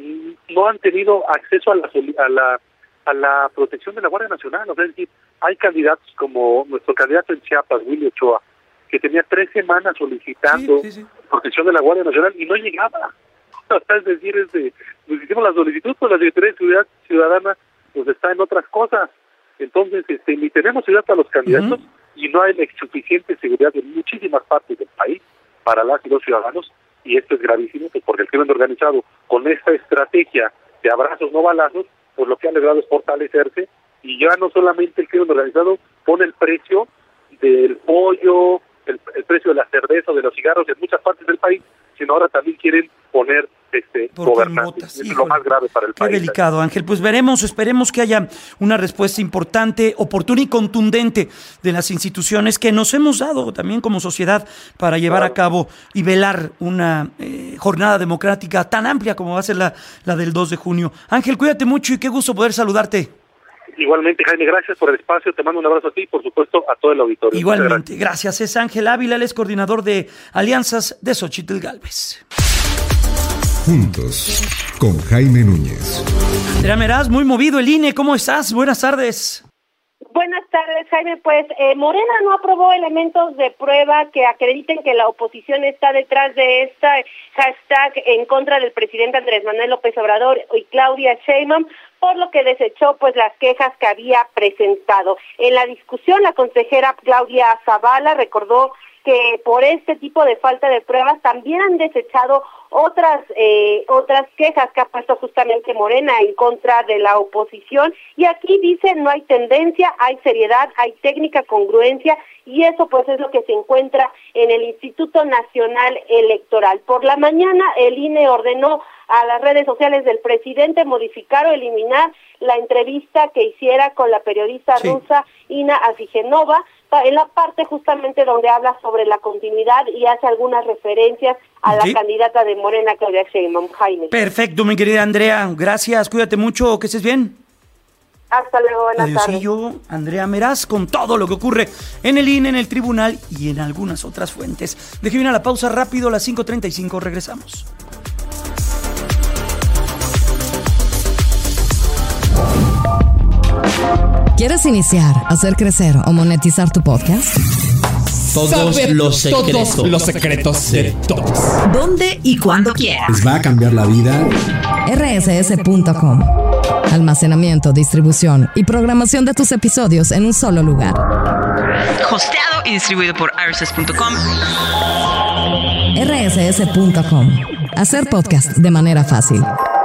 no han tenido acceso a la a la a la protección de la Guardia Nacional. O sea, es decir, hay candidatos como nuestro candidato en Chiapas, Willy Ochoa, que tenía tres semanas solicitando sí, sí, sí. protección de la Guardia Nacional y no llegaba. O sea, es decir, es de, nos hicimos la solicitud, pues la Secretaría de Seguridad Ciudadana pues está en otras cosas. Entonces, este, ni tenemos seguridad para los candidatos uh-huh. y no hay suficiente seguridad en muchísimas partes del país para las y los ciudadanos, y esto es gravísimo, pues porque el crimen organizado, con esta estrategia de abrazos no balazos, pues lo que ha logrado es fortalecerse, y ya no solamente el crimen organizado pone el precio del pollo, el, el precio de la cerveza o de los cigarros en muchas partes del país, sino ahora también quieren poner este gobernantes. Es lo más grave para el Qué país. Qué delicado, Ángel. Pues veremos, esperemos que haya una respuesta importante, oportuna y contundente de las instituciones que nos hemos dado también como sociedad para llevar claro. a cabo y velar una eh, jornada democrática tan amplia como va a ser la, la del dos de junio. Ángel, cuídate mucho y qué gusto poder saludarte. Igualmente, Jaime, gracias por el espacio. Te mando un abrazo a ti y, por supuesto, a todo el auditorio. Igualmente, gracias. gracias. Es Ángel Ávila, él es coordinador de alianzas de Xóchitl Gálvez. Juntos, con Jaime Núñez. Andrea Meraz, muy movido el I N E. ¿Cómo estás? Buenas tardes. Buenas tardes, Jaime. Pues eh, Morena no aprobó elementos de prueba que acrediten que la oposición está detrás de esta hashtag en contra del presidente Andrés Manuel López Obrador y Claudia Sheinbaum, por lo que desechó pues las quejas que había presentado. En la discusión, la consejera Claudia Zavala recordó que por este tipo de falta de pruebas también han desechado otras eh, otras quejas que ha puesto justamente Morena en contra de la oposición, y aquí dice no hay tendencia, hay seriedad, hay técnica, congruencia, y eso pues es lo que se encuentra en el Instituto Nacional Electoral. Por la mañana el I N E ordenó a las redes sociales del presidente modificar o eliminar la entrevista que hiciera con la periodista sí. rusa Ina Afigenova, en la parte justamente donde habla sobre la continuidad y hace algunas referencias a ¿Sí? la candidata de Morena, Claudia Sheinbaum. Jaime. Perfecto, mi querida Andrea, gracias, cuídate mucho, que estés bien. Hasta luego, buenas tardes. Adiosillo, Andrea Meraz, con todo lo que ocurre en el I N E, en el tribunal y en algunas otras fuentes. Déjeme ir a la pausa rápido, a las cinco treinta y cinco, regresamos. ¿Quieres iniciar, hacer crecer o monetizar tu podcast? Todos Saber los secretos. todos los secretos de todos. ¿Dónde y cuándo quieras? ¿Les va a cambiar la vida? R S S punto com. Almacenamiento, distribución y programación de tus episodios en un solo lugar. Hosteado y distribuido por R S S punto com. R S S punto com. Hacer podcast de manera fácil.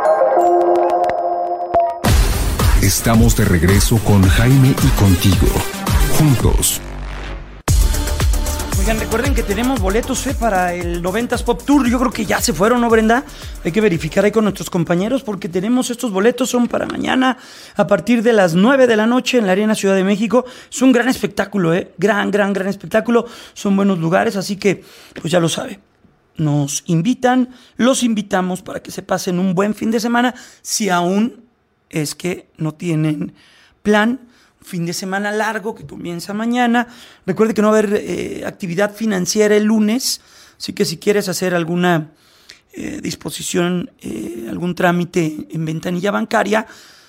Estamos de regreso con Jaime y contigo. Juntos. Oigan, recuerden que tenemos boletos ¿eh? para el noventas Pop Tour. Yo creo que ya se fueron, ¿no, Brenda? Hay que verificar ahí con nuestros compañeros porque tenemos estos boletos, son para mañana a partir de las nueve de la noche en la Arena Ciudad de México. Es un gran espectáculo, ¿eh? Gran, gran, gran espectáculo. Son buenos lugares, así que pues ya lo sabe. Nos invitan, los invitamos para que se pasen un buen fin de semana si aún es que no tienen plan. Fin de semana largo que comienza mañana. Recuerde que no va a haber eh, actividad financiera el lunes, así que si quieres hacer alguna eh, disposición, eh, algún trámite en ventanilla bancaria,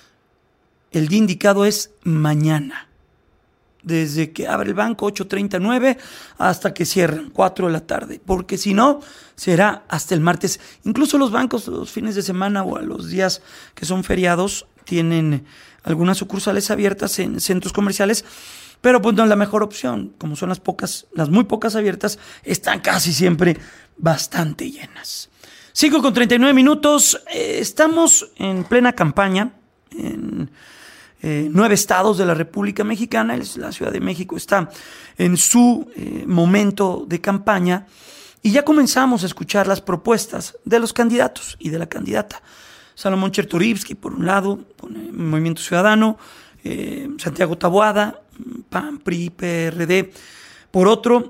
el día indicado es mañana. Desde que abre el banco ocho treinta y nueve hasta que cierran cuatro de la tarde, porque si no, será hasta el martes. Incluso los bancos los fines de semana o a los días que son feriados tienen algunas sucursales abiertas en centros comerciales, pero pues no es la mejor opción. Como son las pocas, las muy pocas abiertas, están casi siempre bastante llenas. cinco con treinta y nueve minutos, eh, estamos en plena campaña en eh, nueve estados de la República Mexicana. La Ciudad de México está en su eh, momento de campaña y ya comenzamos a escuchar las propuestas de los candidatos y de la candidata. Salomón Chertorivsky, por un lado, con el Movimiento Ciudadano, eh, Santiago Taboada, P A N, P R I, P R D, por otro,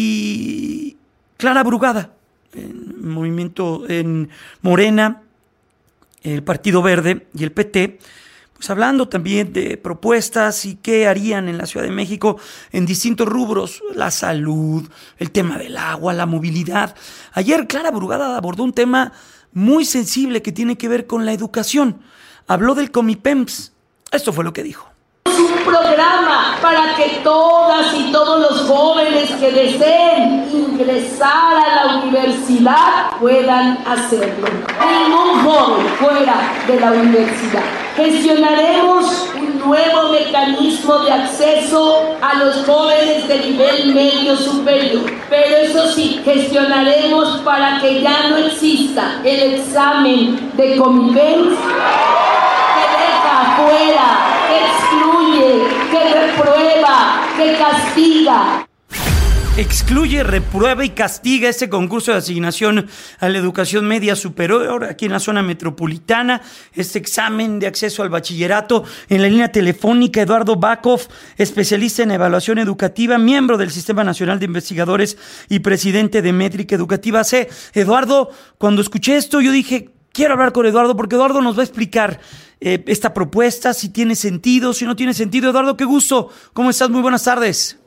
y Clara Brugada, en Movimiento en Morena, el Partido Verde y el P T, pues hablando también de propuestas y qué harían en la Ciudad de México en distintos rubros, la salud, el tema del agua, la movilidad. Ayer Clara Brugada abordó un tema muy sensible que tiene que ver con la educación. Habló del Comipems. Esto fue lo que dijo. Un programa para que todas y todos los jóvenes que deseen ingresar a la universidad puedan hacerlo. Ningún joven fuera de la universidad. Gestionaremos un nuevo mecanismo de acceso a los jóvenes de nivel medio superior. Pero eso sí, gestionaremos para que ya no exista el examen de Comipems que deja afuera, que excluye, que reprueba, que castiga. Excluye, reprueba y castiga este concurso de asignación a la educación media superior aquí en la zona metropolitana, este examen de acceso al bachillerato. En la línea telefónica, Eduardo Bakov, especialista en evaluación educativa, miembro del Sistema Nacional de Investigadores y presidente de Métrica Educativa C. Eduardo, cuando escuché esto yo dije, quiero hablar con Eduardo porque Eduardo nos va a explicar eh, esta propuesta, si tiene sentido, si no tiene sentido. Eduardo, qué gusto. ¿Cómo estás? Muy buenas tardes.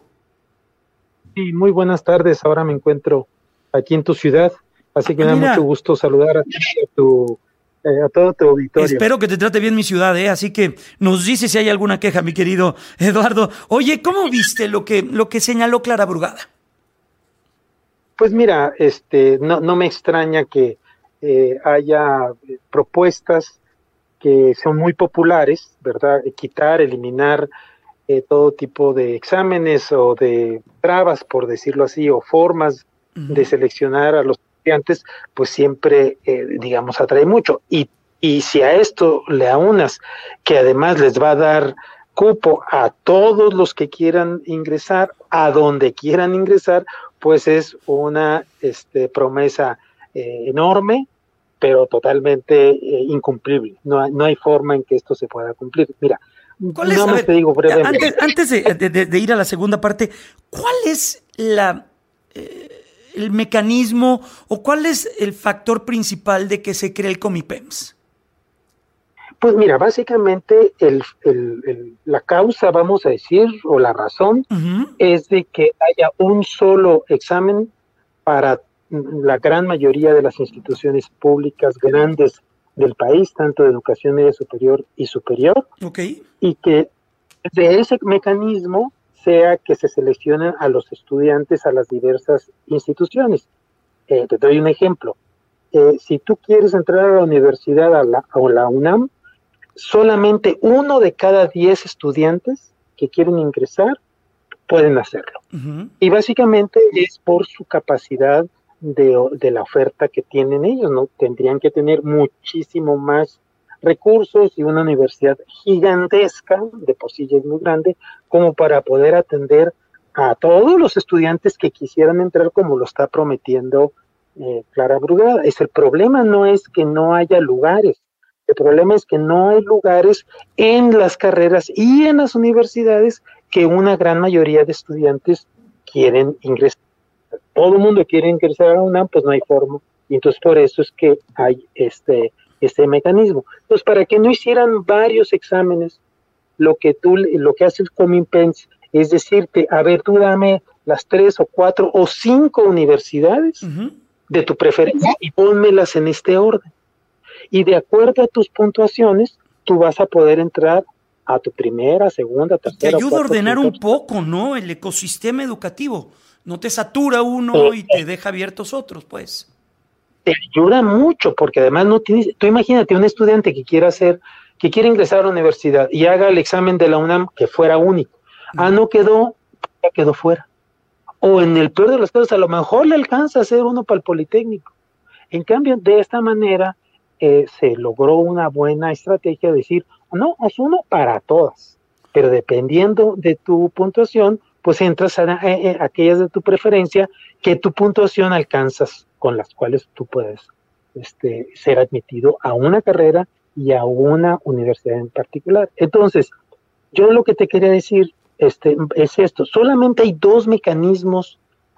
Sí, muy buenas tardes. Ahora me encuentro aquí en tu ciudad, así que me da Mira. mucho gusto saludar a, a, tu, eh, a todo tu auditorio. Espero que te trate bien mi ciudad, ¿eh? Así que nos dice si hay alguna queja, mi querido Eduardo. Oye, ¿cómo viste lo que, lo que señaló Clara Brugada? Pues mira, este, no, no me extraña que eh, haya propuestas que son muy populares, ¿verdad? Quitar, eliminar Eh, todo tipo de exámenes o de trabas, por decirlo así, o formas uh-huh. de seleccionar a los estudiantes, pues siempre, eh, digamos, atrae mucho. Y, y si a esto le aunas que además les va a dar cupo a todos los que quieran ingresar, a donde quieran ingresar, pues es una este, promesa eh, enorme, pero totalmente eh, incumplible. No hay, no hay forma en que esto se pueda cumplir. Mira, ¿Cuál es, no a me ver, te digo brevemente. Antes, antes de, de- de- de ir a la segunda parte, ¿cuál es la eh, el mecanismo o cuál es el factor principal de que se cree el Comipems? Pues mira, básicamente el, el- el- la causa, vamos a decir, o la razón, es de que haya un solo examen para la gran mayoría de las instituciones públicas grandes del país, tanto de educación media superior y superior, Ok. y que de ese mecanismo sea que se seleccionen a los estudiantes a las diversas instituciones. Eh, te doy un ejemplo. Eh, si tú quieres entrar a la universidad, a la, a la UNAM, solamente uno de cada diez estudiantes que quieren ingresar pueden hacerlo. Y básicamente es por su capacidad de, de la oferta que tienen ellos, ¿no? Tendrían que tener muchísimo más recursos y una universidad gigantesca, de por sí ya es muy grande, como para poder atender a todos los estudiantes que quisieran entrar, como lo está prometiendo eh, Clara Brugada. Es el problema no es que no haya lugares, el problema es que no hay lugares en las carreras y en las universidades que una gran mayoría de estudiantes quieren ingresar. Todo el mundo quiere ingresar a la UNAM, pues no hay forma. Y entonces por eso es que hay este, este mecanismo. Entonces, para que no hicieran varios exámenes, lo que tú, lo que hace el Comipems es decirte, a ver, tú dame las tres o cuatro o cinco universidades de tu preferencia y pónmelas en este orden. Y de acuerdo a tus puntuaciones, tú vas a poder entrar a tu primera, segunda, Te tercera. ayuda a cuarta, ordenar quinta. un poco, ¿no? El ecosistema educativo. No te satura uno Eh, y te deja abiertos otros, pues. Te ayuda mucho, porque además no tienes, tú imagínate un estudiante que quiera hacer, que quiere ingresar a la universidad y haga el examen de la UNAM que fuera único. Ah, no quedó, ya quedó fuera. O en el peor de los casos, a lo mejor le alcanza a hacer uno para el Politécnico. En cambio, de esta manera eh, se logró una buena estrategia de decir, no, haz uno para todas, pero dependiendo de tu puntuación, pues entras a, a, a aquellas de tu preferencia que tu puntuación alcanzas, con las cuales tú puedes este, ser admitido a una carrera y a una universidad en particular. Entonces, yo lo que te quería decir este, es esto, solamente hay dos mecanismos,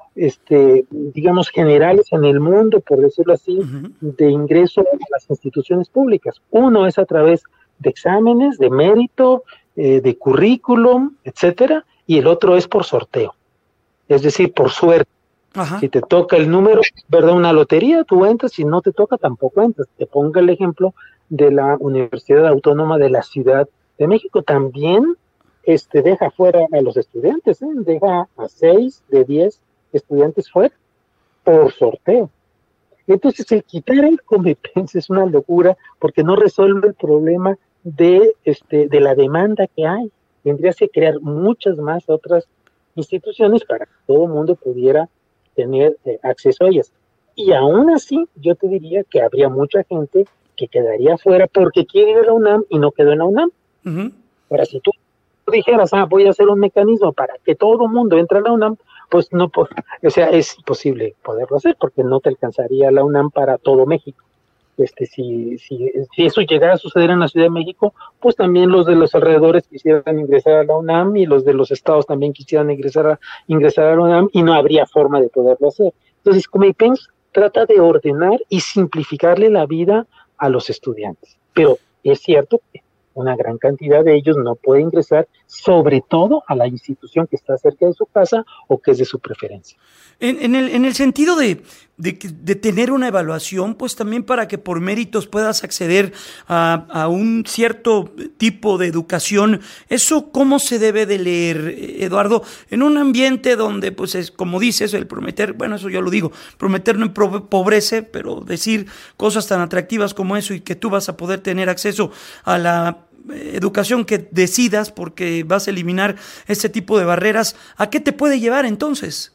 este, digamos, generales en el mundo, por decirlo así, de ingreso a las instituciones públicas. Uno es a través de exámenes, de mérito, eh, de currículum, etcétera, y el otro es por sorteo, es decir, por suerte. Ajá. Si te toca el número, ¿verdad? Una lotería, tú entras, si no te toca, tampoco entras. Te pongo el ejemplo de la Universidad Autónoma de la Ciudad de México, también este, deja fuera a los estudiantes, ¿eh? Deja a seis de diez estudiantes fuera por sorteo. Entonces, el quitar el Comipems es una locura porque no resuelve el problema de, este, de la demanda que hay. Tendrías que crear muchas más otras instituciones para que todo el mundo pudiera tener eh, acceso a ellas. Y aún así, yo te diría que habría mucha gente que quedaría fuera porque quiere ir a la UNAM y no quedó en la UNAM. Uh-huh. Ahora, si tú dijeras, ah, voy a hacer un mecanismo para que todo el mundo entre a la UNAM, pues no, pues, o sea, es imposible poderlo hacer porque no te alcanzaría la UNAM para todo México. Este, si, si, si eso llegara a suceder en la Ciudad de México, pues también los de los alrededores quisieran ingresar a la UNAM y los de los estados también quisieran ingresar a, ingresar a la UNAM y no habría forma de poderlo hacer. Entonces, Comipems trata de ordenar y simplificarle la vida a los estudiantes. Pero es cierto que una gran cantidad de ellos no puede ingresar, sobre todo a la institución que está cerca de su casa o que es de su preferencia. En, en, el, en el sentido de, de, de tener una evaluación, pues también para que por méritos puedas acceder a, a un cierto tipo de educación, ¿eso cómo se debe de leer, Eduardo? En un ambiente donde, pues es como dices, el prometer, bueno, eso yo lo digo, prometer no empobrece, pero decir cosas tan atractivas como eso y que tú vas a poder tener acceso a la educación que decidas porque vas a eliminar ese tipo de barreras, ¿a qué te puede llevar entonces?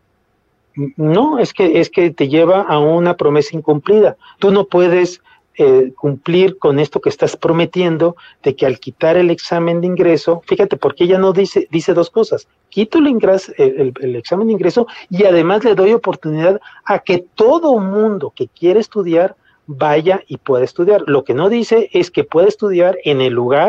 No, es que es que te lleva a una promesa incumplida. Tú no puedes eh, cumplir con esto que estás prometiendo de que al quitar el examen de ingreso, fíjate, porque ella no dice dice dos cosas, quito el, ingreso, el, el, el examen de ingreso y además le doy oportunidad a que todo mundo que quiere estudiar vaya y pueda estudiar. Lo que no dice es que puede estudiar en el lugar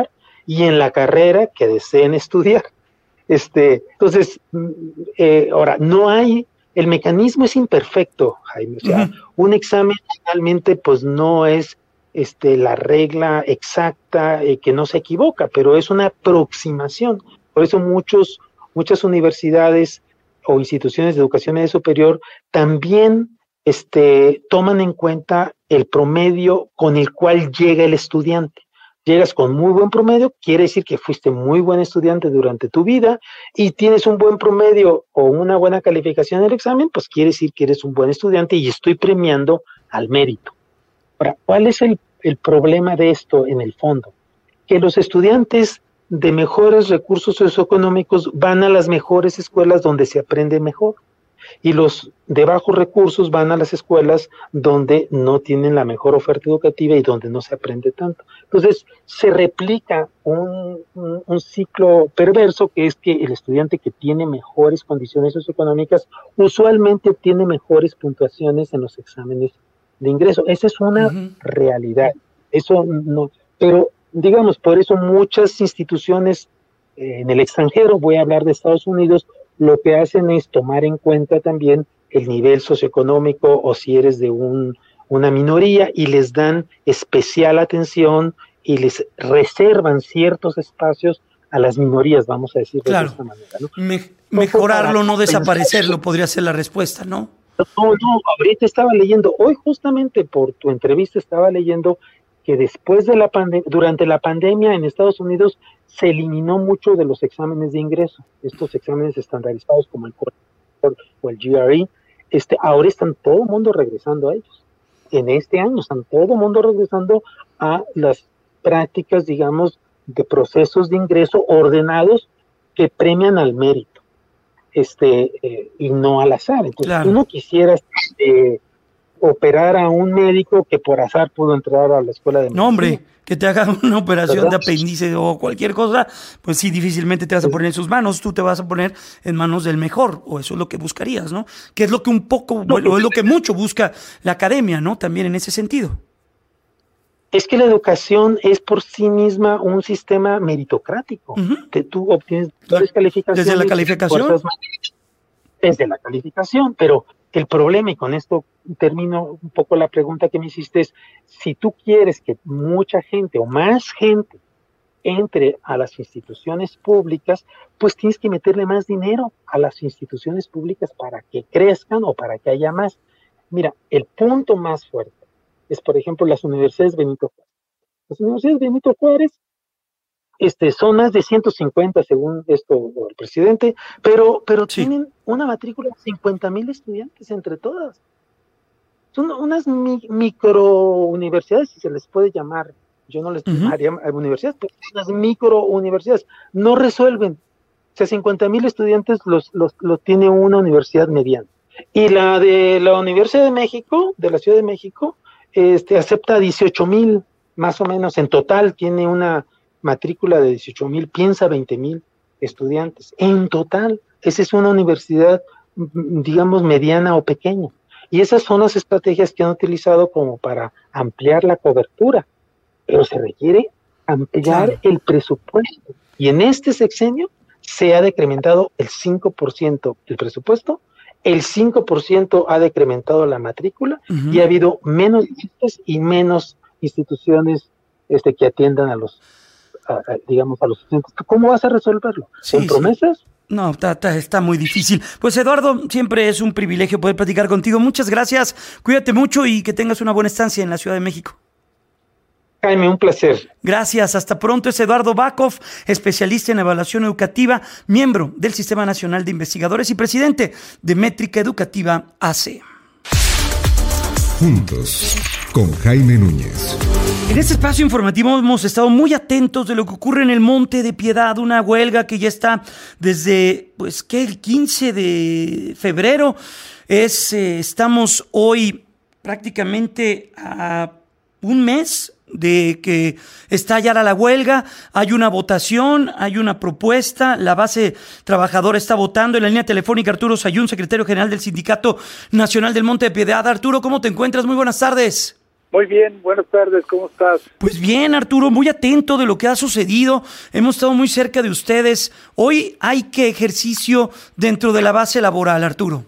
y en la carrera que deseen estudiar. Este, entonces, eh, ahora, no hay, el mecanismo es imperfecto, Jaime, o sea, uh-huh. un examen finalmente pues no es este, la regla exacta eh, que no se equivoca, pero es una aproximación. Por eso muchos, muchas universidades o instituciones de educación media superior también este, toman en cuenta el promedio con el cual llega el estudiante. Llegas con muy buen promedio, quiere decir que fuiste muy buen estudiante durante tu vida, y tienes un buen promedio o una buena calificación en el examen, pues quiere decir que eres un buen estudiante y estoy premiando al mérito. Ahora, ¿cuál es el, el problema de esto en el fondo? Que los estudiantes de mejores recursos socioeconómicos van a las mejores escuelas donde se aprende mejor, y los de bajos recursos van a las escuelas donde no tienen la mejor oferta educativa y donde no se aprende tanto. Entonces se replica un, un, un ciclo perverso, que es que el estudiante que tiene mejores condiciones socioeconómicas usualmente obtiene mejores puntuaciones en los exámenes de ingreso. Esa es una uh-huh. realidad. Eso no, pero digamos, por eso muchas instituciones eh, en el extranjero, voy a hablar de Estados Unidos, lo que hacen es tomar en cuenta también el nivel socioeconómico o si eres de un, una minoría, y les dan especial atención y les reservan ciertos espacios a las minorías, vamos a decir claro. de esta manera, ¿no? Me, mejorarlo, no desaparecerlo, podría ser la respuesta, ¿no? No, no, ahorita estaba leyendo, hoy justamente por tu entrevista estaba leyendo que después de la pandemia, durante la pandemia en Estados Unidos se eliminó mucho de los exámenes de ingreso, estos exámenes estandarizados como el o el G R E, este, ahora están todo el mundo regresando a ellos. En este año están todo el mundo regresando a las prácticas, digamos, de procesos de ingreso ordenados que premian al mérito, este, eh, y no al azar. Entonces, claro. tú no quisieras eh, operar a un médico que por azar pudo entrar a la escuela de medicina. No, hombre, que te haga una operación ¿verdad? de apéndice o cualquier cosa, pues sí, difícilmente te vas a poner en sus manos, tú te vas a poner en manos del mejor, o eso es lo que buscarías, ¿no? Que es lo que un poco, bueno, es lo que mucho busca la academia, ¿no? También en ese sentido. Es que la educación es por sí misma un sistema meritocrático, uh-huh. que tú obtienes tres calificaciones. ¿Desde la calificación? Desde la calificación, pero el problema, y con esto termino un poco la pregunta que me hiciste, es si tú quieres que mucha gente o más gente entre a las instituciones públicas, pues tienes que meterle más dinero a las instituciones públicas para que crezcan o para que haya más. Mira, el punto más fuerte es, por ejemplo, las universidades Benito Juárez. Las universidades Benito Juárez este, son más de ciento cincuenta, según esto el presidente, pero, pero sí. tienen una matrícula de cincuenta mil estudiantes entre todas. Son unas mi, microuniversidades, si se les puede llamar. Yo no les uh-huh. llamaría universidades, pero unas microuniversidades. No resuelven. O sea, cincuenta mil estudiantes los, los, los tiene una universidad mediana. Y la de la Universidad de México, de la Ciudad de México, este, acepta dieciocho mil, más o menos. En total tiene una matrícula de dieciocho mil, piensa veinte mil estudiantes. En total, esa es una universidad, digamos, mediana o pequeña. Y esas son las estrategias que han utilizado como para ampliar la cobertura. Pero se requiere ampliar claro. el presupuesto. Y en este sexenio se ha decrementado el cinco por ciento el presupuesto, el cinco por ciento ha decrementado la matrícula uh-huh. y ha habido menos listas y menos instituciones este, que atiendan a los, a, a, digamos, a los estudiantes. ¿Cómo vas a resolverlo? Sí, ¿Con promesas? Sí. No, está, está, está muy difícil. Pues Eduardo, siempre es un privilegio poder platicar contigo. Muchas gracias, cuídate mucho y que tengas una buena estancia en la Ciudad de México. Jaime, un placer. Gracias, hasta pronto. Es Eduardo Bakov, especialista en evaluación educativa, miembro del Sistema Nacional de Investigadores y presidente de Métrica Educativa A C. Juntos, con Jaime Núñez. En este espacio informativo hemos estado muy atentos de lo que ocurre en el Monte de Piedad, una huelga que ya está desde, pues, ¿qué? El quince de febrero. Es, eh, estamos hoy prácticamente a un mes de que estallara la huelga. Hay una votación, hay una propuesta, la base trabajadora está votando. En la línea telefónica Arturo Sayún, secretario general del Sindicato Nacional del Monte de Piedad. Arturo, ¿cómo te encuentras? Muy buenas tardes. Muy bien, buenas tardes, ¿cómo estás? Pues bien, Arturo, muy atento de lo que ha sucedido. Hemos estado muy cerca de ustedes. Hoy hay qué ejercicio dentro de la base laboral, Arturo.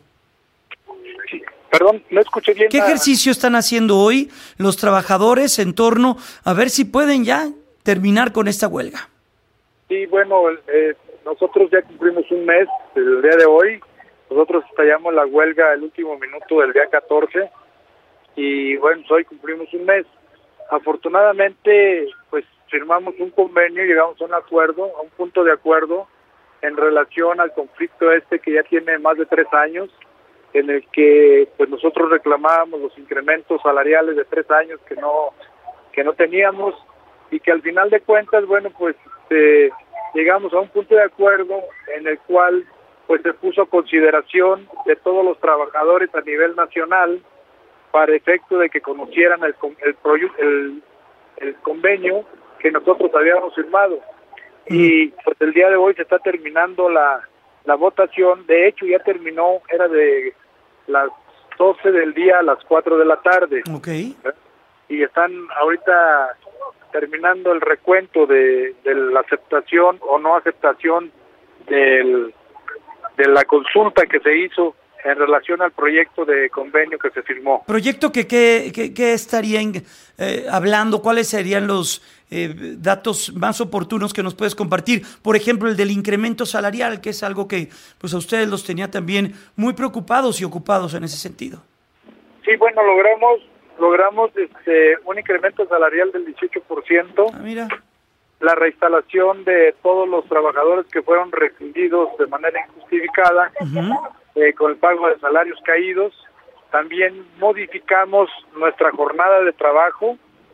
Sí, perdón, no escuché bien. ¿Qué la... ejercicio están haciendo hoy los trabajadores en torno a ver si pueden ya terminar con esta huelga? Sí, bueno, eh, nosotros ya cumplimos un mes desde el día de hoy. Nosotros estallamos la huelga el último minuto del día catorce. Y bueno, hoy cumplimos un mes. Afortunadamente, pues firmamos un convenio, llegamos a un acuerdo, a un punto de acuerdo en relación al conflicto este que ya tiene más de tres años, en el que pues nosotros reclamábamos los incrementos salariales de tres años que no que no teníamos y que al final de cuentas, bueno, pues eh, llegamos a un punto de acuerdo en el cual pues se puso a consideración de todos los trabajadores a nivel nacional para efecto de que conocieran el, el, el, el convenio que nosotros habíamos firmado. Y pues el día de hoy se está terminando la, la votación. De hecho ya terminó, era de las doce del día a las cuatro de la tarde. Okay. Y están ahorita terminando el recuento de, de la aceptación o no aceptación del, de la consulta que se hizo en relación al proyecto de convenio que se firmó. ¿Proyecto que qué que, que estarían eh, hablando? ¿Cuáles serían los eh, datos más oportunos que nos puedes compartir? Por ejemplo, el del incremento salarial, que es algo que pues a ustedes los tenía también muy preocupados y ocupados en ese sentido. Sí, bueno, logramos logramos este un incremento salarial del dieciocho por ciento. Ah, mira. La reinstalación de todos los trabajadores que fueron rescindidos de manera injustificada. Uh-huh. Eh, con el pago de salarios caídos. También modificamos nuestra jornada de trabajo,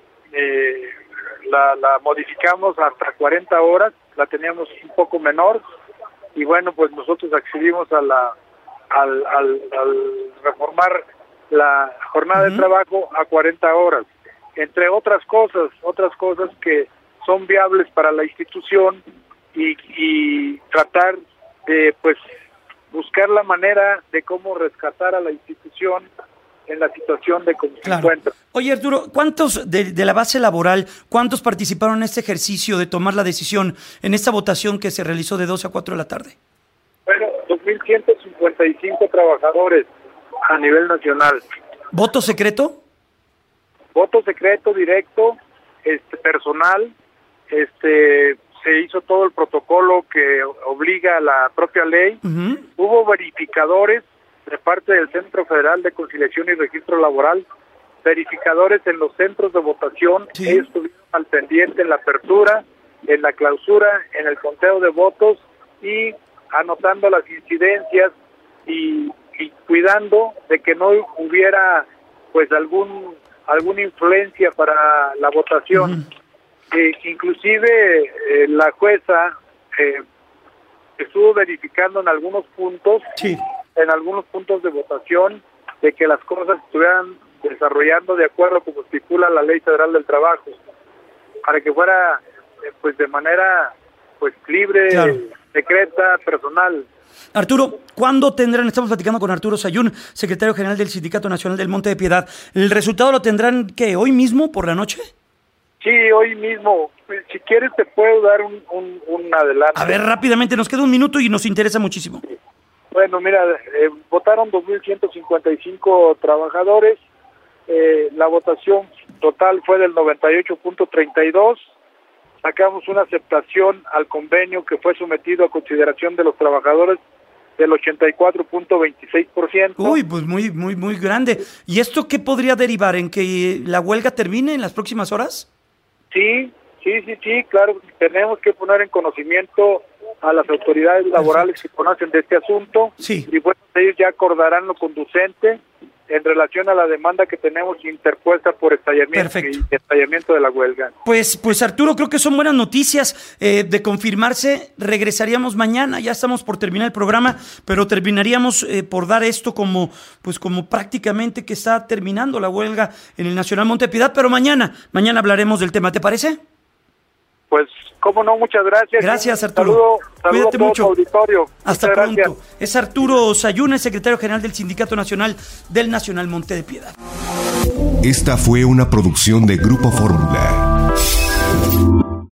eh, la, la modificamos hasta cuarenta horas, la teníamos un poco menor, y bueno, pues nosotros accedimos a la al, al, al reformar la jornada uh-huh. de trabajo a cuarenta horas, entre otras cosas, otras cosas que son viables para la institución y, y tratar de, pues, buscar la manera de cómo rescatar a la institución en la situación de cómo claro. se encuentra. Oye, Arturo, ¿cuántos de, de la base laboral, cuántos participaron en este ejercicio de tomar la decisión en esta votación que se realizó de doce a cuatro de la tarde? Bueno, dos mil ciento cincuenta y cinco trabajadores a nivel nacional. ¿Voto secreto? Voto secreto, directo, este personal, este... se hizo todo el protocolo que obliga a la propia ley. Uh-huh. Hubo verificadores de parte del Centro Federal de Conciliación y Registro Laboral, verificadores en los centros de votación. Sí. Ellos estuvieron al pendiente en la apertura, en la clausura, en el conteo de votos y anotando las incidencias y, y cuidando de que no hubiera pues algún alguna influencia para la votación. Uh-huh. Eh, inclusive eh, la jueza eh, estuvo verificando en algunos puntos, sí. en algunos puntos de votación, de que las cosas estuvieran desarrollando de acuerdo como estipula la Ley Federal del Trabajo, para que fuera eh, pues de manera pues libre, claro. secreta, personal. Arturo, ¿cuándo tendrán, estamos platicando con Arturo Sayún, secretario general del Sindicato Nacional del Monte de Piedad, el resultado lo tendrán, ¿qué, hoy mismo por la noche? Sí, hoy mismo. Si quieres te puedo dar un, un, un adelanto. A ver, rápidamente, nos queda un minuto y nos interesa muchísimo. Bueno, mira, eh, votaron dos mil ciento cincuenta y cinco trabajadores. Eh, la votación total fue del noventa y ocho punto treinta y dos. Sacamos una aceptación al convenio que fue sometido a consideración de los trabajadores del ochenta y cuatro punto veintiséis por ciento. Uy, pues muy, muy, muy grande. ¿Y esto qué podría derivar? ¿En que la huelga termine en las próximas horas? Sí, sí, sí, sí, claro, tenemos que poner en conocimiento a las autoridades laborales que conocen de este asunto. Sí. Y bueno, ellos ya acordarán lo conducente en relación a la demanda que tenemos interpuesta por estallamiento, y estallamiento de la huelga. Pues, pues Arturo, creo que son buenas noticias. Eh, de confirmarse, regresaríamos mañana. Ya estamos por terminar el programa, pero terminaríamos eh, por dar esto como, pues como prácticamente que está terminando la huelga en el Nacional Monte de Piedad. Pero mañana, mañana hablaremos del tema. ¿Te parece? Pues Pues, cómo no, muchas gracias. Gracias, Arturo. Saludo, saludo Cuídate a todo mucho. tu auditorio. Hasta Muchas pronto. gracias. Es Arturo Sayuna, secretario general del Sindicato Nacional del Nacional Monte de Piedad. Esta fue una producción de Grupo Fórmula.